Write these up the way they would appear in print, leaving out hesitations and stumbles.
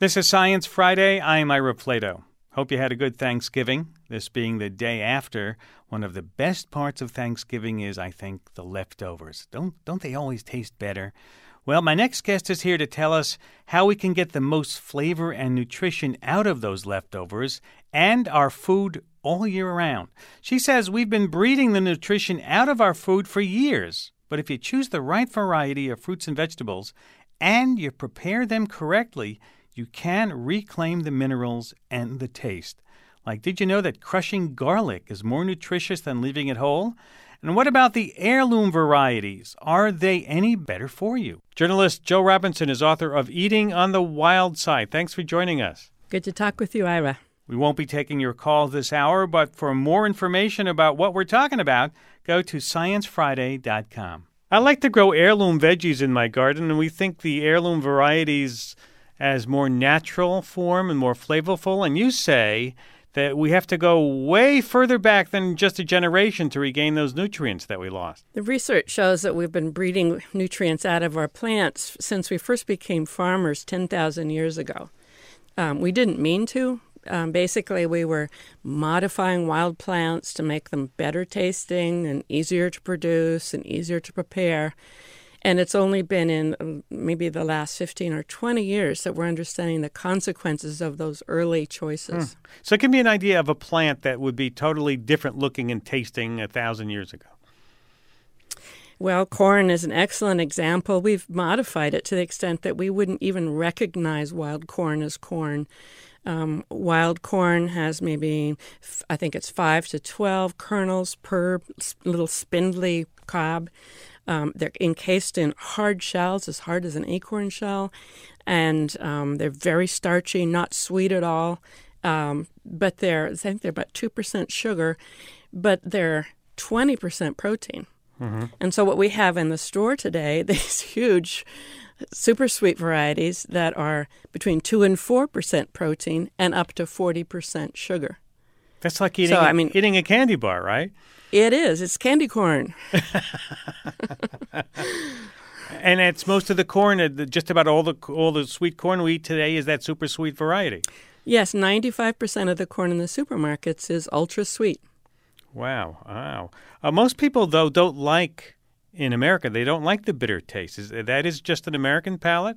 This is Science Friday. I'm Ira Plato. Hope you had a good Thanksgiving. This being the day after, one of the best parts of Thanksgiving is, I think, the leftovers. Don't they always taste better? Well, my next guest is here to tell us how we can get the most flavor and nutrition out of those leftovers and our food all year round. She says we've been breeding the nutrition out of our food for years, but if you choose the right variety of fruits and vegetables and you prepare them correctly, you can reclaim the minerals and the taste. Like, did you know that crushing garlic is more nutritious than leaving it whole? And what about the heirloom varieties? Are they any better for you? Journalist Joe Robinson is author of Eating on the Wild Side. Thanks for joining us. Good to talk with you, Ira. We won't be taking your calls this hour, but for more information about what we're talking about, go to sciencefriday.com. I like to grow heirloom veggies in my garden, and we think the heirloom varieties as more natural form and more flavorful. And you say that we have to go way further back than just a generation to regain those nutrients that we lost. The research shows that we've been breeding nutrients out of our plants since we first became farmers 10,000 years ago. We didn't mean to. Basically, we were modifying wild plants to make them better tasting and easier to produce and easier to prepare. And it's only been in maybe the last 15 or 20 years that we're understanding the consequences of those early choices. So give me an idea of a plant that would be totally different looking and tasting 1,000 years ago. Well, corn is an excellent example. We've modified it to the extent that we wouldn't even recognize wild corn as corn. Wild corn has maybe, I think it's 5 to 12 kernels per little spindly cob. They're encased in hard shells, as hard as an acorn shell, and they're very starchy, not sweet at all. But I think they're about 2% sugar, but they're 20% protein. Mm-hmm. And so what we have in the store today, these huge super sweet varieties that are between 2 and 4% protein and up to 40% sugar. That's like eating a candy bar, right? It is. It's candy corn. And it's most of the corn, just about all the sweet corn we eat today is that super sweet variety. Yes, 95% of the corn in the supermarkets is ultra sweet. Wow. Most people, though, don't like, in America, they don't like the bitter taste. That is just an American palate?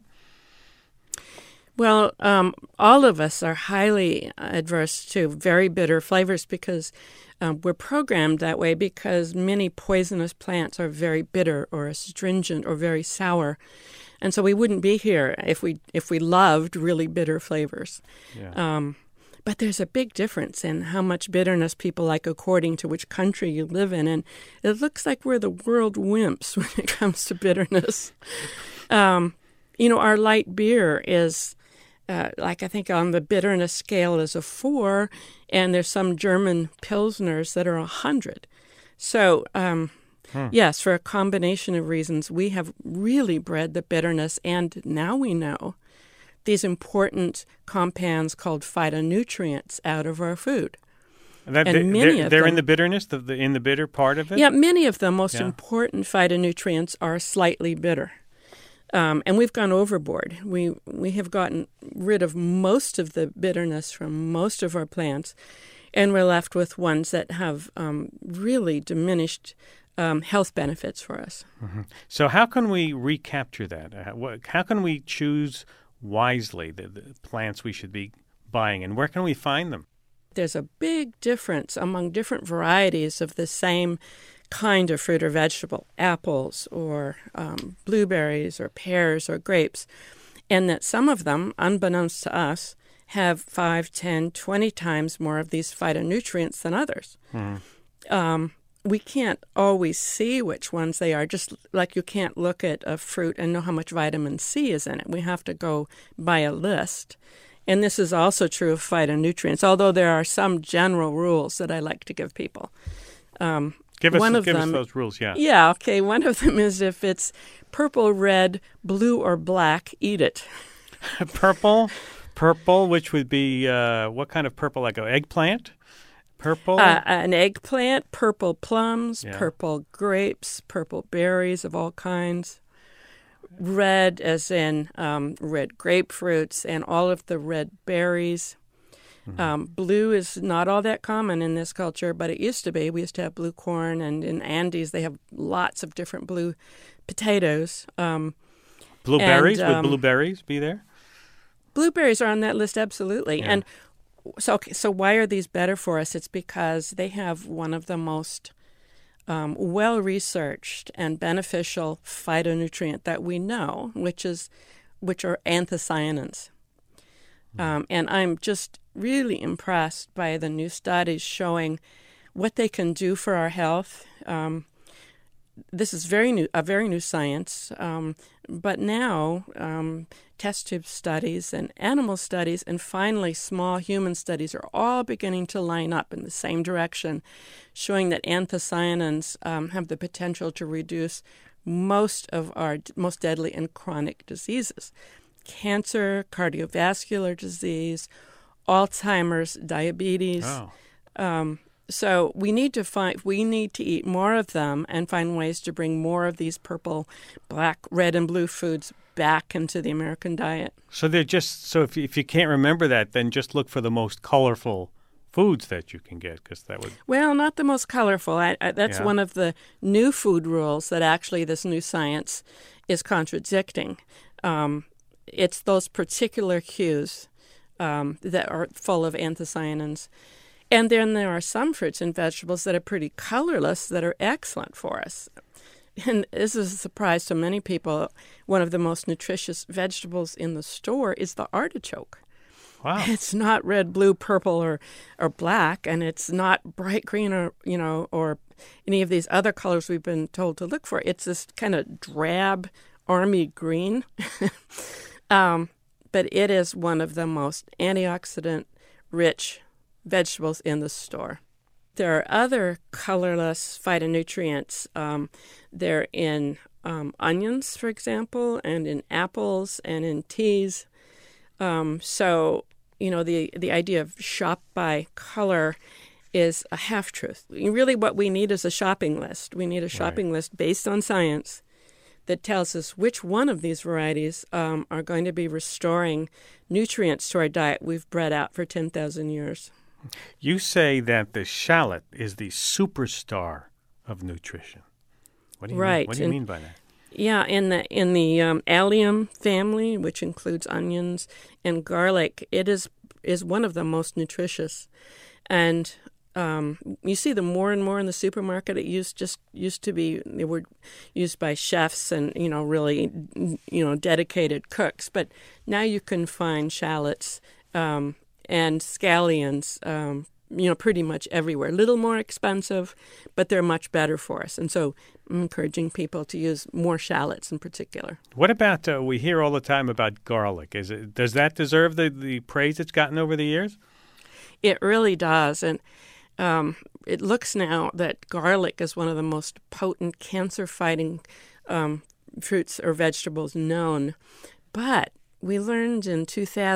Well, all of us are highly adverse to very bitter flavors because we're programmed that way because many poisonous plants are very bitter or astringent or very sour. And so we wouldn't be here if we loved really bitter flavors. Yeah. But there's a big difference in how much bitterness people like according to which country you live in. And it looks like we're the world wimps when it comes to bitterness. Our light beer is... I think on the bitterness scale is a 4, and there's some German Pilsners that are 100. So, yes, for a combination of reasons, we have really bred the bitterness, and now we know these important compounds called phytonutrients out of our food. They're in the bitterness, in the bitter part of it? Yeah, many of the most important phytonutrients are slightly bitter. And we've gone overboard. We have gotten rid of most of the bitterness from most of our plants, and we're left with ones that have really diminished health benefits for us. Mm-hmm. So how can we recapture that? How can we choose wisely the plants we should be buying, and where can we find them? There's a big difference among different varieties of the same kind of fruit or vegetable, apples or blueberries or pears or grapes, and that some of them, unbeknownst to us, have 5, 10, 20 times more of these phytonutrients than others. Mm. We can't always see which ones they are, just like you can't look at a fruit and know how much vitamin C is in it. We have to go by a list. And this is also true of phytonutrients, although there are some general rules that I like to give people. Give us those rules, yeah. Yeah, okay. One of them is if it's purple, red, blue, or black, eat it. Purple, which would be what kind of purple? Like an eggplant? Purple? An eggplant, purple plums, purple grapes, purple berries of all kinds. red as in red grapefruits and all of the red berries. Blue is not all that common in this culture, but it used to be. We used to have blue corn, and in Andes they have lots of different blue potatoes. Blueberries? Would blueberries be there? Blueberries are on that list, absolutely. Yeah. And so why are these better for us? It's because they have one of the most well-researched and beneficial phytonutrient that we know, which are anthocyanins. And I'm just really impressed by the new studies showing what they can do for our health. This is a very new science, but now test tube studies and animal studies and finally small human studies are all beginning to line up in the same direction, showing that anthocyanins have the potential to reduce most of our most deadly and chronic diseases: cancer, cardiovascular disease, Alzheimer's, diabetes. Oh. So we need to eat more of them and find ways to bring more of these purple, black, red, and blue foods back into the American diet. So if you can't remember that, then just look for the most colorful foods that you can get, because that would. Well, not the most colorful. That's one of the new food rules that actually this new science is contradicting. It's those particular hues that are full of anthocyanins. And then there are some fruits and vegetables that are pretty colorless that are excellent for us. And this is a surprise to many people. One of the most nutritious vegetables in the store is the artichoke. Wow. It's not red, blue, purple, or black, and it's not bright green or any of these other colors we've been told to look for. It's this kind of drab army green. But it is one of the most antioxidant-rich vegetables in the store. There are other colorless phytonutrients. They're in onions, for example, and in apples and in teas. So, the idea of shop by color is a half-truth. Really what we need is a shopping list. We need a shopping list based on science that tells us which one of these varieties are going to be restoring nutrients to our diet we've bred out for 10,000 years. You say that the shallot is the superstar of nutrition. What do you mean? What do you mean by that? Yeah, in the allium family, which includes onions and garlic, it is one of the most nutritious, and you see them more and more in the supermarket. It used to be they were used by chefs and really dedicated cooks, but now you can find shallots and scallions, pretty much everywhere. A little more expensive, but they're much better for us. And so I'm encouraging people to use more shallots in particular. What about, we hear all the time about garlic. Does that deserve the praise it's gotten over the years? It really does. And it looks now that garlic is one of the most potent cancer-fighting fruits or vegetables known. But we learned in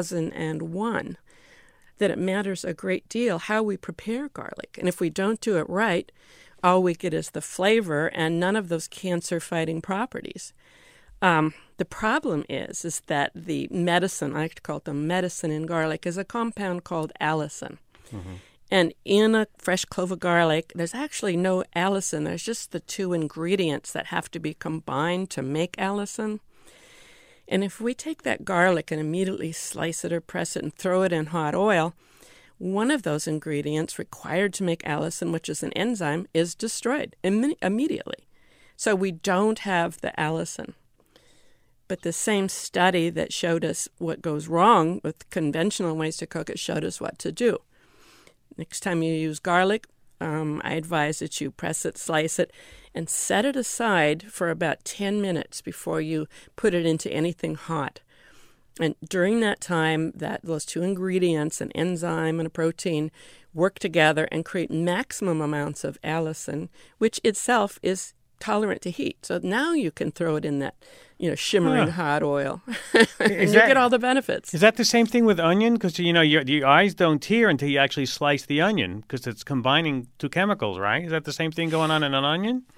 2001 that it matters a great deal how we prepare garlic. And if we don't do it right, all we get is the flavor and none of those cancer-fighting properties. The problem is that the medicine, I like to call it the medicine in garlic, is a compound called allicin. Mm-hmm. And in a fresh clove of garlic, there's actually no allicin. There's just the two ingredients that have to be combined to make allicin. And if we take that garlic and immediately slice it or press it and throw it in hot oil, one of those ingredients required to make allicin, which is an enzyme, is destroyed immediately. So we don't have the allicin. But the same study that showed us what goes wrong with conventional ways to cook it showed us what to do. Next time you use garlic, I advise that you press it, slice it, and set it aside for about 10 minutes before you put it into anything hot. And during that time, those two ingredients, an enzyme and a protein, work together and create maximum amounts of allicin, which itself is tolerant to heat. So now you can throw it in that, shimmering hot oil, and you get all the benefits. Is that the same thing with onion? Because your eyes don't tear until you actually slice the onion, because it's combining two chemicals, right? Is that the same thing going on in an onion?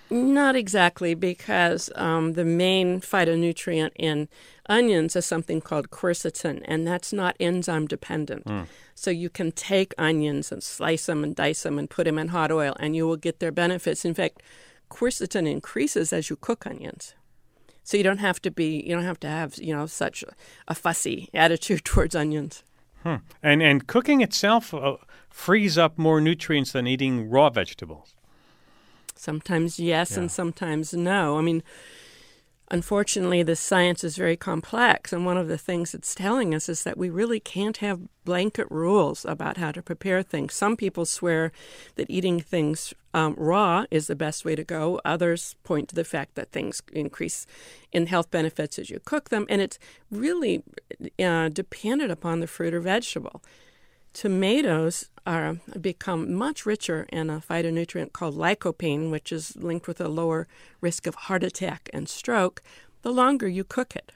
Not exactly, because the main phytonutrient in onions is something called quercetin, and that's not enzyme dependent. So you can take onions and slice them and dice them and put them in hot oil, and you will get their benefits. In fact, quercetin increases as you cook onions. So you don't have to have such a fussy attitude towards onions. And cooking itself frees up more nutrients than eating raw vegetables. Sometimes yes, and sometimes no. I mean, unfortunately, the science is very complex, and one of the things it's telling us is that we really can't have blanket rules about how to prepare things. Some people swear that eating things raw is the best way to go. Others point to the fact that things increase in health benefits as you cook them, and it's really dependent upon the fruit or vegetable. Tomatoes become much richer in a phytonutrient called lycopene, which is linked with a lower risk of heart attack and stroke, the longer you cook it.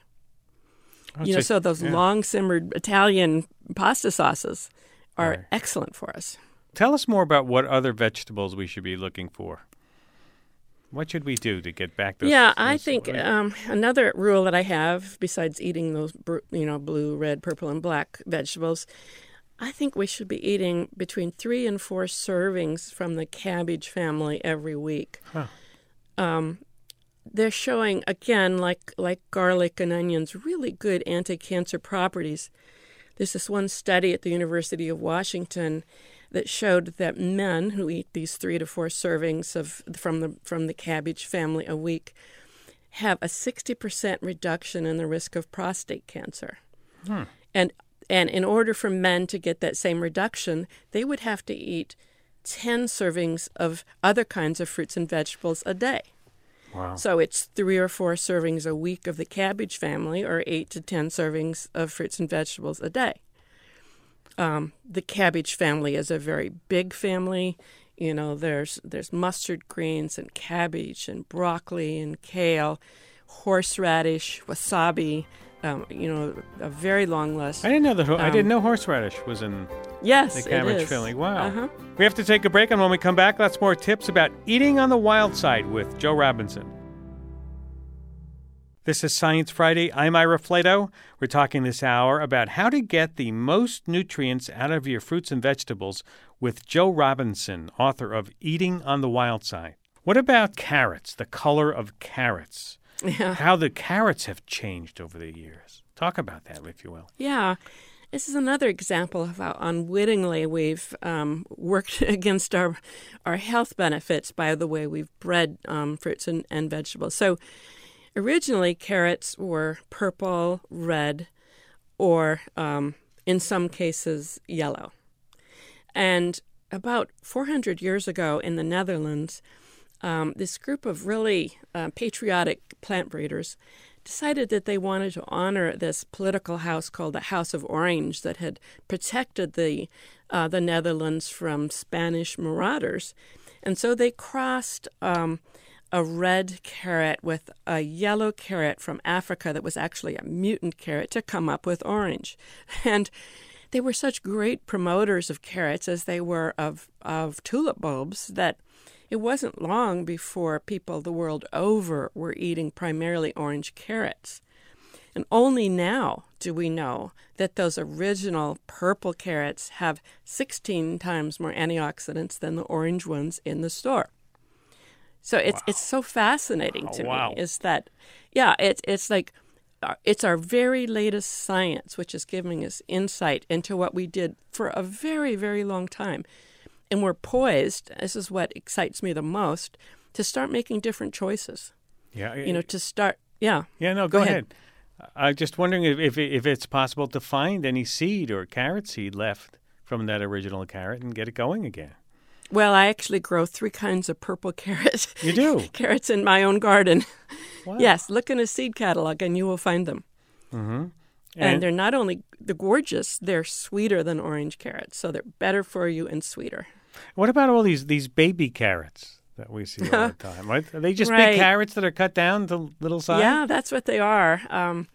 So those long-simmered Italian pasta sauces are excellent for us. Tell us more about what other vegetables we should be looking for. What should we do to get back those? Yeah, I think another rule that I have, besides eating those blue, red, purple, and black vegetables, I think we should be eating between 3 and 4 servings from the cabbage family every week. They're showing, again, like garlic and onions, really good anti-cancer properties. There's this one study at the University of Washington that showed that men who eat these 3 to 4 servings from the cabbage family a week have a 60% reduction in the risk of prostate cancer. And in order for men to get that same reduction, they would have to eat 10 servings of other kinds of fruits and vegetables a day. Wow. So it's 3 or 4 servings a week of the cabbage family, or 8 to 10 servings of fruits and vegetables a day. The cabbage family is a very big family. There's mustard greens and cabbage and broccoli and kale, horseradish, wasabi. A very long list. I didn't know that. I didn't know horseradish was in the cabbage family. Wow. We have to take a break, and when we come back, lots more tips about eating on the wild side with Joe Robinson. This is Science Friday. I'm Ira Flato. We're talking this hour about how to get the most nutrients out of your fruits and vegetables with Joe Robinson, author of Eating on the Wild Side. What about carrots, the color of carrots? Yeah. How the carrots have changed over the years. Talk about that, if you will. Yeah. This is another example of how unwittingly we've worked against our health benefits by the way we've bred fruits and vegetables. So originally, carrots were purple, red, or in some cases, yellow. And about 400 years ago in the Netherlands, this group of really patriotic plant breeders decided that they wanted to honor this political house called the House of Orange that had protected the Netherlands from Spanish marauders. And so they crossed a red carrot with a yellow carrot from Africa that was actually a mutant carrot to come up with orange. And they were such great promoters of carrots as they were of tulip bulbs that it wasn't long before people the world over were eating primarily orange carrots. And only now do we know that those original purple carrots have 16 times more antioxidants than the orange ones in the store. So it's so fascinating to me is that, it's like it's our very latest science which is giving us insight into what we did for a very, very long time. And we're poised, this is what excites me the most, to start making different choices. Yeah. To start, Yeah, no, go ahead. I'm just wondering if it's possible to find any seed or carrot seed left from that original carrot and get it going again. Well, I actually grow 3 kinds of purple carrots. You do? Carrots in my own garden. Wow. Yes, look in a seed catalog and you will find them. Mm-hmm. And they're not only gorgeous, they're sweeter than orange carrots. So they're better for you and sweeter. What about all these baby carrots that we see all the time? Right? Are they just big carrots that are cut down to little size? Yeah, that's what they are.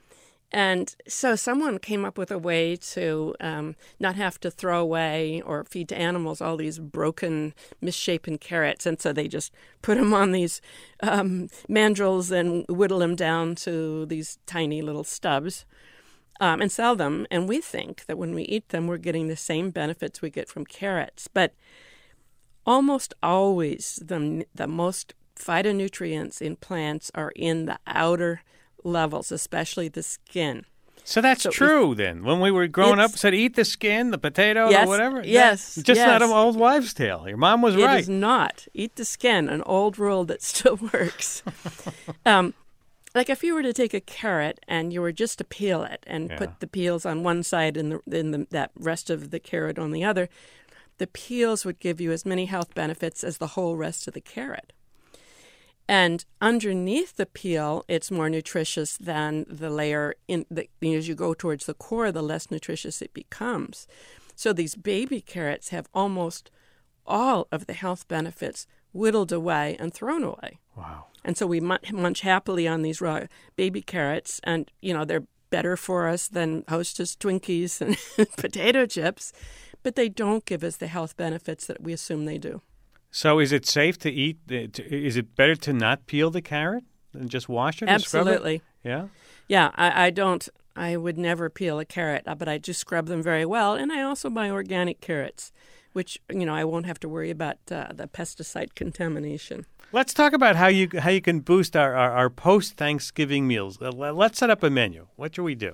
And so someone came up with a way to not have to throw away or feed to animals all these broken, misshapen carrots. And so they just put them on these mandrels and whittle them down to these tiny little stubs and sell them. And we think that when we eat them, we're getting the same benefits we get from carrots. But almost always the most phytonutrients in plants are in the outer levels, especially the skin. So that's true then. When we were growing up, said eat the skin, the potato, yes, or whatever. Yes. Just not an old wives' tale. Your mom was right. It is not. Eat the skin, an old rule that still works. Like if you were to take a carrot and you were just to peel it and put the peels on one side and that rest of the carrot on the other, the peels would give you as many health benefits as the whole rest of the carrot. And underneath the peel, it's more nutritious than the layer as you go towards the core, the less nutritious it becomes. So these baby carrots have almost all of the health benefits whittled away and thrown away. Wow. And so we munch happily on these raw baby carrots, and, they're better for us than Hostess Twinkies and potato chips, but they don't give us the health benefits that we assume they do. So is it safe to eat? Is it better to not peel the carrot than just wash it? Absolutely. Scrub it? Yeah? Yeah, I don't. I would never peel a carrot, but I just scrub them very well. And I also buy organic carrots, which, I won't have to worry about the pesticide contamination. Let's talk about how you can boost our post-Thanksgiving meals. Let's set up a menu. What should we do?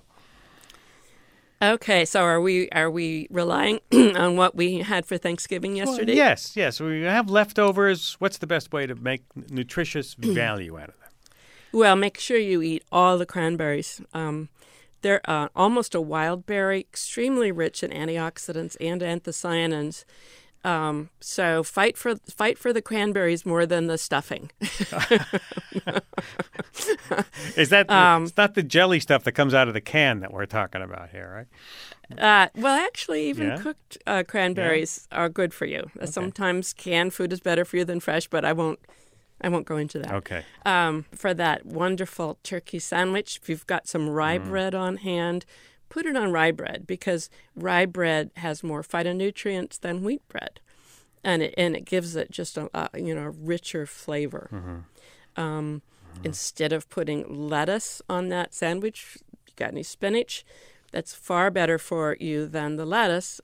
Okay, so are we relying on what we had for Thanksgiving yesterday? Well, yes. We have leftovers. What's the best way to make nutritious value out of them? Well, make sure you eat all the cranberries. They're almost a wild berry, extremely rich in antioxidants and anthocyanins. So fight for the cranberries more than the stuffing. Is that it's not the jelly stuff that comes out of the can that we're talking about here, right? Well, actually, even cooked cranberries are good for you. Okay. Sometimes canned food is better for you than fresh, but I won't go into that. Okay. For that wonderful turkey sandwich, if you've got some rye bread on hand, put it on rye bread, because rye bread has more phytonutrients than wheat bread, and it gives it just a richer flavor. Instead of putting lettuce on that sandwich, you got any spinach? That's far better for you than the lettuce.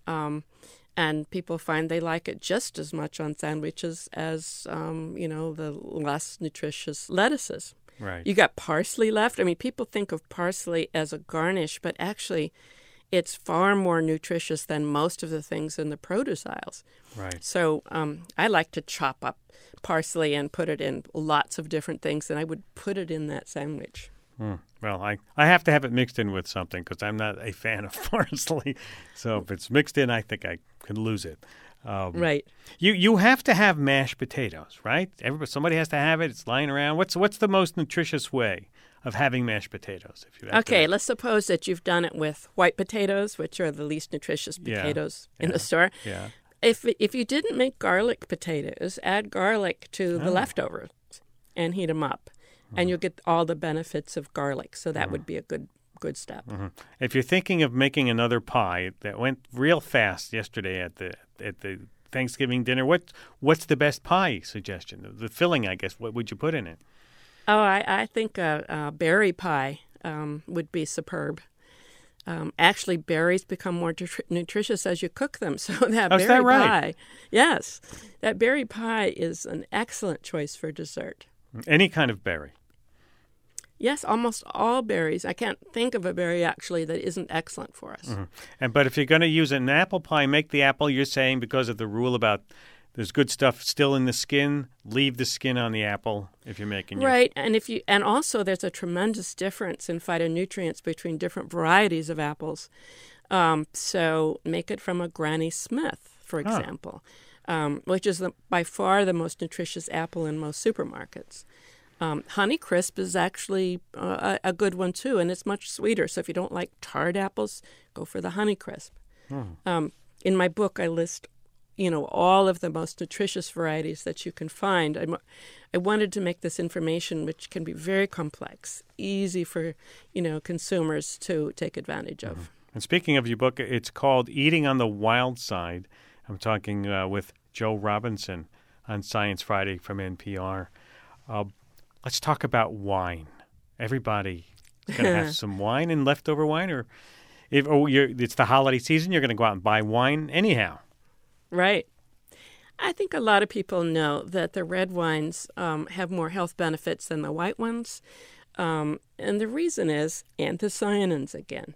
And people find they like it just as much on sandwiches as the less nutritious lettuces. Right. You got parsley left. I mean, people think of parsley as a garnish, but actually it's far more nutritious than most of the things in the produce aisles. Right. So I like to chop up parsley and put it in lots of different things, and I would put it in that sandwich. Well, I have to have it mixed in with something because I'm not a fan of parsley. So if it's mixed in, I think I could lose it. Right. You have to have mashed potatoes, right? Somebody has to have it. It's lying around. What's the most nutritious way of having mashed potatoes? Okay, let's suppose that you've done it with white potatoes, which are the least nutritious potatoes in the store. Yeah. If you didn't make garlic potatoes, add garlic to the leftovers and heat them up, and you'll get all the benefits of garlic. So that would be a good step. If you're thinking of making another pie that went real fast yesterday at the Thanksgiving dinner, what's the best pie suggestion? The filling, I guess. What would you put in it? Oh, I think a berry pie would be superb. Actually, berries become more nutritious as you cook them. So that berry is that right? pie, yes, that berry pie is an excellent choice for dessert. Any kind of berry. Yes, almost all berries. I can't think of a berry, actually, that isn't excellent for us. But if you're going to use an apple pie, make the apple, you're saying, because of the rule about there's good stuff still in the skin, leave the skin on the apple if you're making right. And also there's a tremendous difference in phytonutrients between different varieties of apples. So make it from a Granny Smith, for example, which is by far the most nutritious apple in most supermarkets. Honeycrisp is actually a good one, too, and it's much sweeter. So if you don't like tarred apples, go for the Honeycrisp. In my book, I list all of the most nutritious varieties that you can find. I wanted to make this information, which can be very complex, easy for, consumers to take advantage of. Mm-hmm. And speaking of your book, it's called Eating on the Wild Side. I'm talking with Joe Robinson on Science Friday from NPR. Let's talk about wine. Everybody is going to have some wine and leftover wine, or it's the holiday season, you're going to go out and buy wine anyhow. Right. I think a lot of people know that the red wines have more health benefits than the white ones. And the reason is anthocyanins again.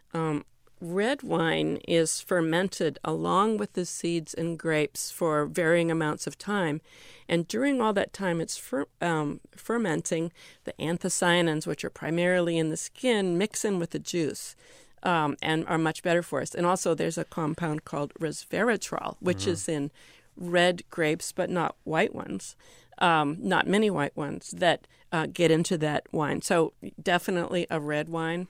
Red wine is fermented along with the seeds and grapes for varying amounts of time. And during all that time it's fermenting, the anthocyanins, which are primarily in the skin, mix in with the juice. And are much better for us. And also there's a compound called resveratrol, which is in red grapes, but not white ones, not many white ones, that get into that wine. So definitely a red wine.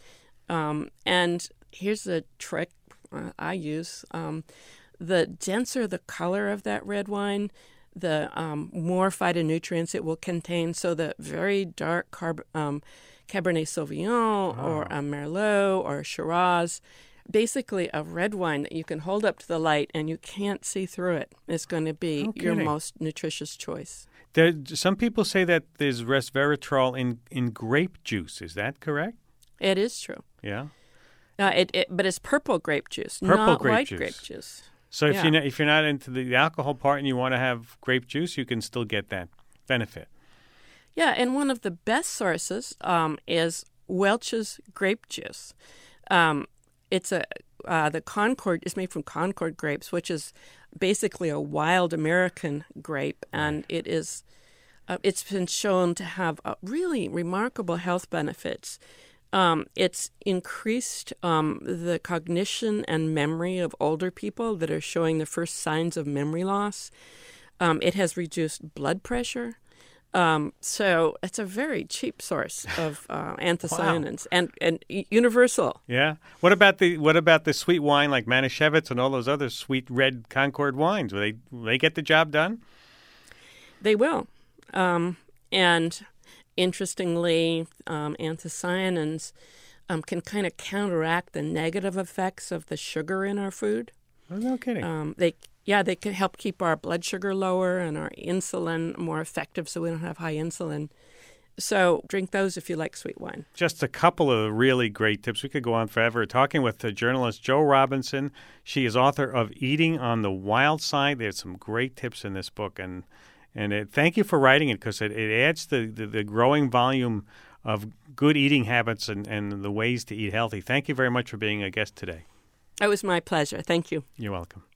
And here's a trick I use. The denser the color of that red wine, the more phytonutrients it will contain. So the very dark Cabernet Sauvignon or a Merlot or a Shiraz, basically a red wine that you can hold up to the light and you can't see through it is going to be your most nutritious choice. Some people say that there's resveratrol in grape juice. Is that correct? It is true. Yeah. But it's purple grape juice, purple not grape white juice. grape juice. So if you're not into the alcohol part and you want to have grape juice, you can still get that benefit. Yeah, and one of the best sources is Welch's grape juice. It's the Concord is made from Concord grapes, which is basically a wild American grape, and it is. It's been shown to have really remarkable health benefits. It's increased the cognition and memory of older people that are showing the first signs of memory loss. It has reduced blood pressure. So it's a very cheap source of anthocyanins and universal. Yeah. What about the sweet wine like Manischewitz and all those other sweet red Concord wines? Will they get the job done? They will. And interestingly, anthocyanins can kind of counteract the negative effects of the sugar in our food. Oh, no kidding. They can help keep our blood sugar lower and our insulin more effective so we don't have high insulin. So drink those if you like sweet wine. Just a couple of really great tips. We could go on forever talking with the journalist Joe Robinson. She is author of Eating on the Wild Side. There's some great tips in this book, and thank you for writing it because it adds the growing volume of good eating habits and the ways to eat healthy. Thank you very much for being a guest today. It was my pleasure. Thank you. You're welcome.